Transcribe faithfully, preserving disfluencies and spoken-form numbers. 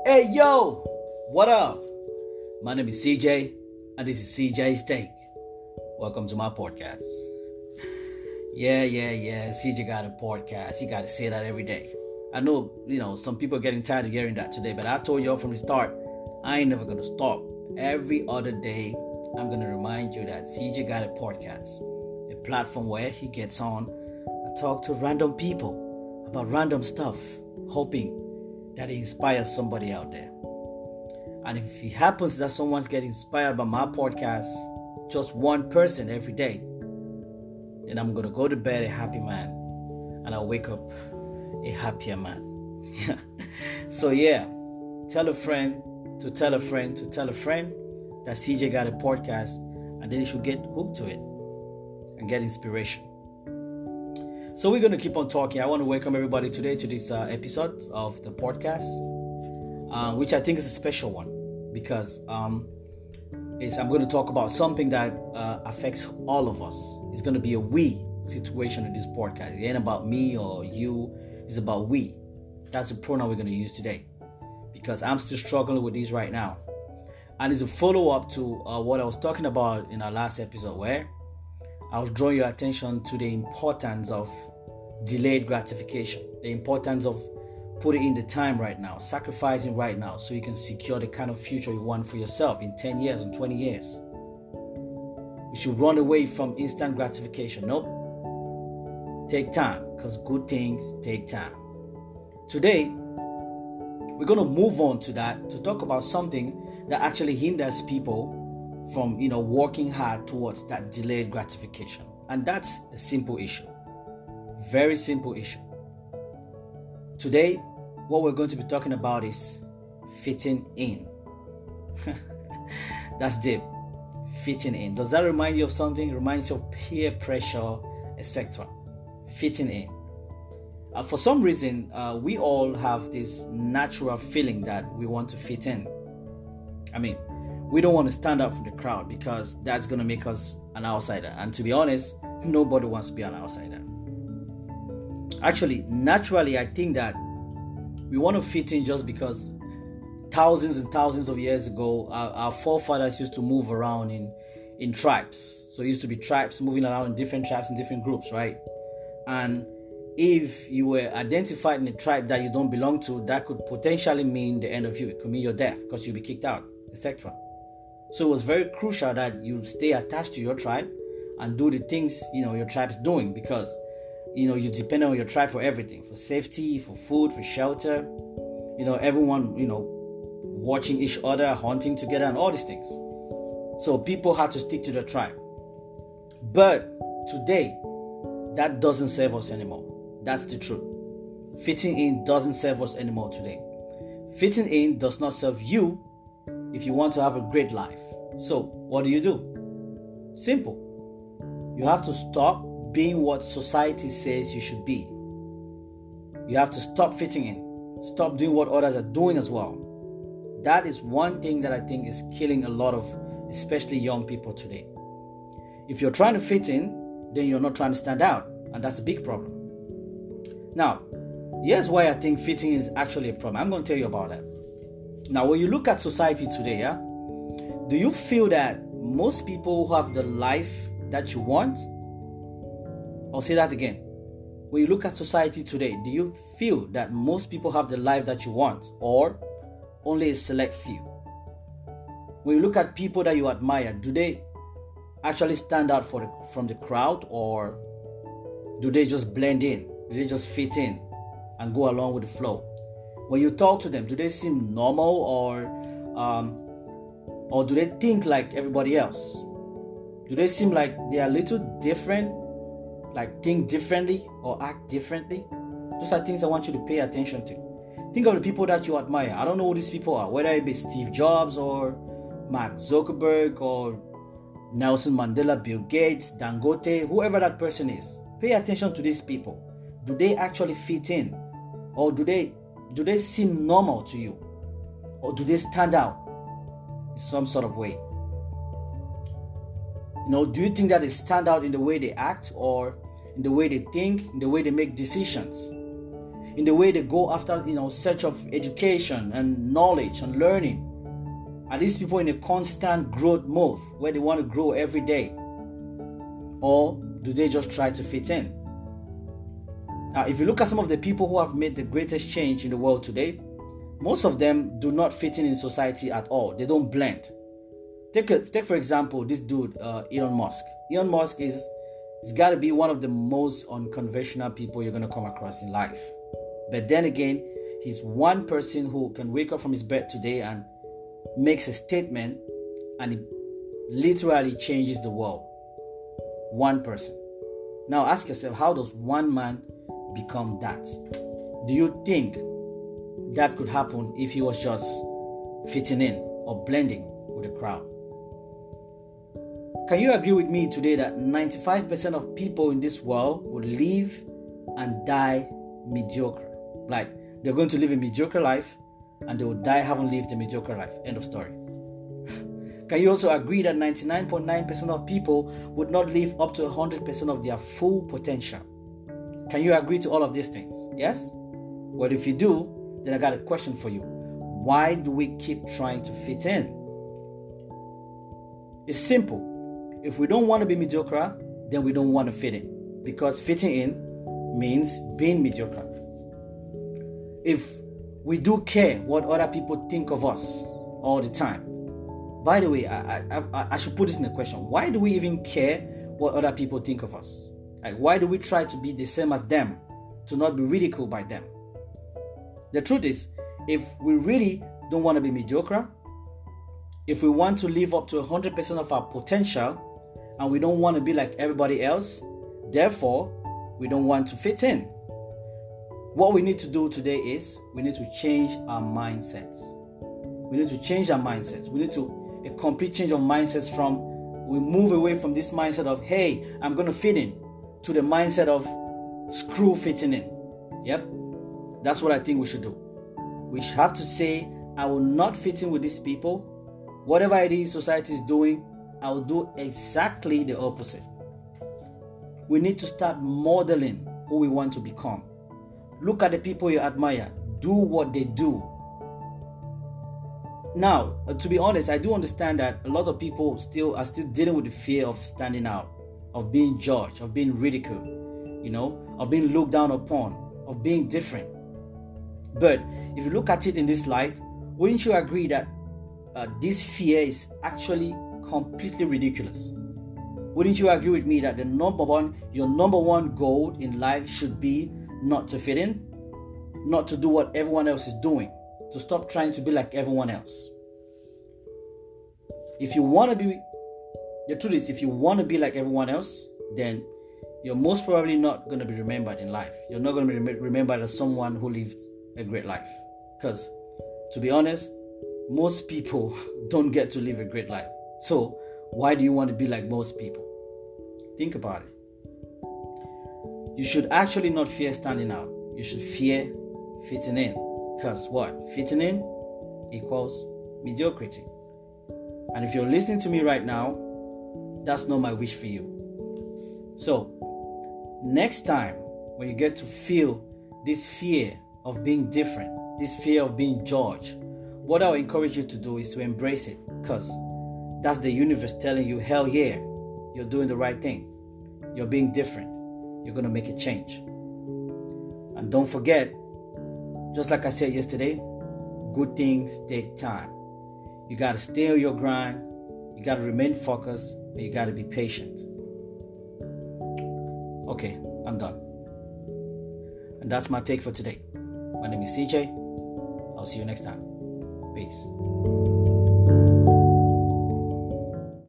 Hey yo, what up? My name is C J, and this is C J's Take. Welcome to my podcast. Yeah, yeah, yeah. C J got a podcast. You got to say that every day. I know, you know, some people are getting tired of hearing that today, but I told y'all from the start, I ain't never gonna stop. Every other day, I'm gonna remind you that C J got a podcast, a platform where he gets on and talk to random people about random stuff, hoping that it inspires somebody out there. And if it happens that someone's getting inspired by my podcast, just one person every day, then I'm going to go to bed a happy man and I'll wake up a happier man. So yeah, tell a friend to tell a friend to tell a friend that C J got a podcast, and then you should get hooked to it and get inspiration. So we're going to keep on talking. I want to welcome everybody today to this uh, episode of the podcast, uh, which I think is a special one because um, it's, I'm going to talk about something that uh, affects all of us. It's going to be a we situation in this podcast. It ain't about me or you. It's about we. That's the pronoun we're going to use today because I'm still struggling with this right now. And it's a follow-up to uh, what I was talking about in our last episode where I was drawing your attention to the importance of delayed gratification, the importance of putting in the time right now, sacrificing right now so you can secure the kind of future you want for yourself in ten years and twenty years. You should run away from instant gratification. Nope. Take time because good things take time. Today, we're going to move on to that to talk about something that actually hinders people from, you know, working hard towards that delayed gratification. And that's a simple issue. Very simple issue. Today, what we're going to be talking about is fitting in. That's deep. Fitting in. Does that remind you of something? It reminds you of peer pressure, et cetera. Fitting in. Uh, for some reason, uh, we all have this natural feeling that we want to fit in. I mean, we don't want to stand out from the crowd because that's going to make us an outsider. And to be honest, nobody wants to be an outsider. Actually, naturally, I think that we want to fit in just because thousands and thousands of years ago, our, our forefathers used to move around in, in tribes. So it used to be tribes moving around in different tribes and different groups, right? And if you were identified in a tribe that you don't belong to, that could potentially mean the end of you. It could mean your death because you'll be kicked out, et cetera. So it was very crucial that you stay attached to your tribe and do the things, you know, your tribe's doing because, you know, you depend on your tribe for everything, for safety, for food, for shelter, you know, everyone, you know, watching each other, hunting together and all these things. So people had to stick to their tribe. But today, that doesn't serve us anymore. That's the truth. Fitting in doesn't serve us anymore today. Fitting in does not serve you if you want to have a great life. So, what do you do? Simple. You have to stop being what society says you should be. You have to stop fitting in. Stop doing what others are doing as well. That is one thing that I think is killing a lot of, especially young people today. If you're trying to fit in, then you're not trying to stand out. And that's a big problem. Now, here's why I think fitting in is actually a problem. I'm going to tell you about that. Now, when you look at society today, yeah, do you feel that most people have the life that you want? I'll say that again. When you look at society today, do you feel that most people have the life that you want, or only a select few? When you look at people that you admire, do they actually stand out for the, from the crowd, or do they just blend in? Do they just fit in and go along with the flow? When you talk to them, do they seem normal, or um, or do they think like everybody else? Do they seem like they are a little different, like think differently or act differently? Those are things I want you to pay attention to. Think of the people that you admire. I don't know who these people are, whether it be Steve Jobs or Mark Zuckerberg or Nelson Mandela, Bill Gates, Dangote, whoever that person is. Pay attention to these people. Do they actually fit in, or do they do they seem normal to you, or do they stand out in some sort of way? You know, do you think that they stand out in the way they act, or in the way they think, in the way they make decisions? in the way they go after, you know, search of education and knowledge and learning? Are these people in a constant growth mode where they want to grow every day? Or do they just try to fit in? Now, if you look at some of the people who have made the greatest change in the world today, most of them do not fit in in society at all. They don't blend. Take, a, take for example, this dude, uh, Elon Musk. Elon Musk is, he's got to be one of the most unconventional people you're going to come across in life. But then again, he's one person who can wake up from his bed today and makes a statement, and it literally changes the world. One person. Now ask yourself, how does one man become that? Do you think that could happen if he was just fitting in or blending with the crowd? Can you agree with me today that ninety-five percent of people in this world will live and die mediocre? Like, they're going to live a mediocre life and they will die having lived a mediocre life. End of story. Can you also agree that ninety-nine point nine percent of people would not live up to one hundred percent of their full potential? Can you agree to all of these things? Yes? Well, if you do, then I got a question for you. Why do we keep trying to fit in? It's simple. If we don't want to be mediocre, then we don't want to fit in. Because fitting in means being mediocre. If we do care what other people think of us all the time. By the way, I, I, I should put this in a question. Why do we even care what other people think of us? Like, why do we try to be the same as them, to not be ridiculed by them? The truth is, if we really don't want to be mediocre, if we want to live up to one hundred percent of our potential, and we don't want to be like everybody else, therefore, we don't want to fit in. What we need to do today is, we need to change our mindsets. We need to change our mindsets. We need to, a complete change of mindsets from, we move away from this mindset of, hey, I'm going to fit in, to the mindset of, screw fitting in. Yep. That's what I think we should do. We should have to say, I will not fit in with these people. Whatever it is society is doing, I will do exactly the opposite. We need to start modeling who we want to become. Look at the people you admire. Do what they do. Now, to be honest, I do understand that a lot of people still are still dealing with the fear of standing out, of being judged, of being ridiculed, you know, of being looked down upon, of being different. But if you look at it in this light, wouldn't you agree that uh, this fear is actually completely ridiculous? Wouldn't you agree with me that the number one, your number one goal in life should be not to fit in, not to do what everyone else is doing, to stop trying to be like everyone else? If you want to be, the truth is, if you want to be like everyone else, then you're most probably not going to be remembered in life. You're not going to be remembered as someone who lived a great life. Because, to be honest, most people don't get to live a great life. So, why do you want to be like most people? Think about it. You should actually not fear standing out. You should fear fitting in. Because what? Fitting in equals mediocrity. And if you're listening to me right now, that's not my wish for you. So, next time when you get to feel this fear of being different, this fear of being judged, what I'll encourage you to do is to embrace it. Because that's the universe telling you, hell yeah, you're doing the right thing. You're being different. You're going to make a change. And don't forget, just like I said yesterday, good things take time. You got to stay on your grind. You got to remain focused. And you got to be patient. Okay, I'm done. And that's my take for today. My name is C J. I'll see you next time. Peace.